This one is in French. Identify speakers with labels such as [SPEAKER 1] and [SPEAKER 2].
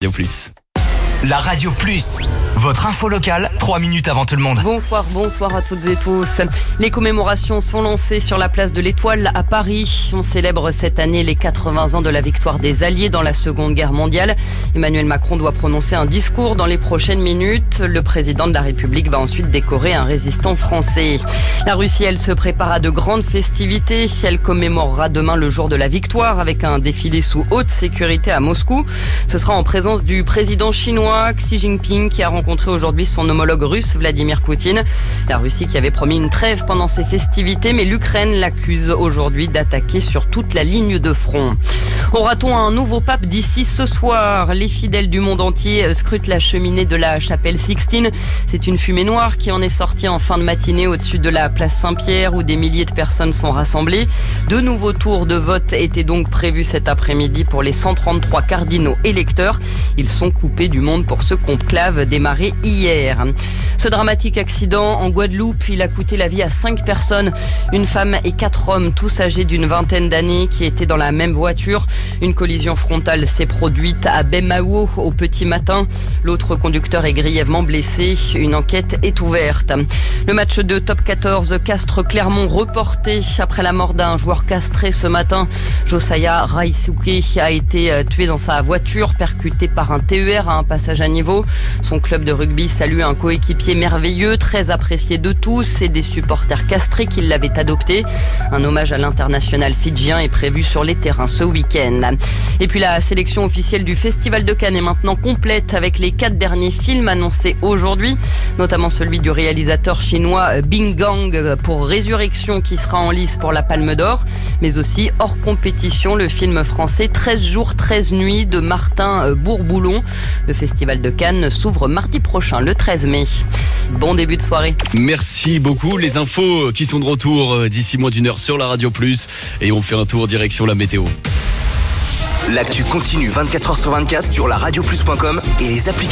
[SPEAKER 1] Radio Plus.
[SPEAKER 2] La Radio Plus, votre info locale, 3 minutes avant tout le monde.
[SPEAKER 3] Bonsoir à toutes et tous. Les commémorations sont lancées sur la place de l'Étoile à Paris. On célèbre cette année les 80 ans de la victoire des Alliés dans la Seconde Guerre mondiale. Emmanuel Macron doit prononcer un discours dans les prochaines minutes. Le président de la République va ensuite décorer un résistant français. La Russie, elle se prépare à de grandes festivités. Elle commémorera demain le jour de la victoire avec un défilé sous haute sécurité à Moscou. Ce sera en présence du président chinois Xi Jinping qui a rencontré aujourd'hui son homologue russe Vladimir Poutine. La Russie qui avait promis une trêve pendant ces festivités, mais l'Ukraine l'accuse aujourd'hui d'attaquer sur toute la ligne de front. Aura-t-on un nouveau pape d'ici ce soir? Les fidèles du monde entier scrutent la cheminée de la chapelle Sixtine. C'est une fumée noire qui en est sortie en fin de matinée au-dessus de la place Saint-Pierre où des milliers de personnes sont rassemblées. De nouveaux tours de vote étaient donc prévus cet après-midi pour les 133 cardinaux électeurs. Ils sont coupés du monde pour ce conclave démarré hier. Ce dramatique accident en Guadeloupe, il a coûté la vie à 5 personnes, une femme et 4 hommes, tous âgés d'une vingtaine d'années qui étaient dans la même voiture. Une collision frontale s'est produite à Bemao au petit matin. L'autre conducteur est grièvement blessé. Une enquête est ouverte. Le match de Top 14 Castres-Clermont reporté après la mort d'un joueur castré ce matin. Josiah Raisuke a été tué dans sa voiture, percuté par un TER à un passage à niveau. Son club de rugby salue un coéquipier merveilleux, très apprécié de tous et des supporters castrés qui l'avaient adopté. Un hommage à l'international fidjien est prévu sur les terrains ce week-end. Et puis la sélection officielle du Festival de Cannes est maintenant complète avec les 4 derniers films annoncés aujourd'hui, notamment celui du réalisateur chinois Bing Gang pour Résurrection qui sera en lice pour la Palme d'Or, mais aussi hors compétition le film français 13 jours 13 nuits de Martin Bourboulon. Le Festival de Cannes s'ouvre mardi prochain, le 13 mai. Bon début de soirée.
[SPEAKER 1] Merci beaucoup. Les infos qui sont de retour d'ici moins d'une heure sur la Radio Plus. Et on fait un tour direction la météo.
[SPEAKER 2] L'actu continue 24h sur 24 sur la radioplus.com et les applications.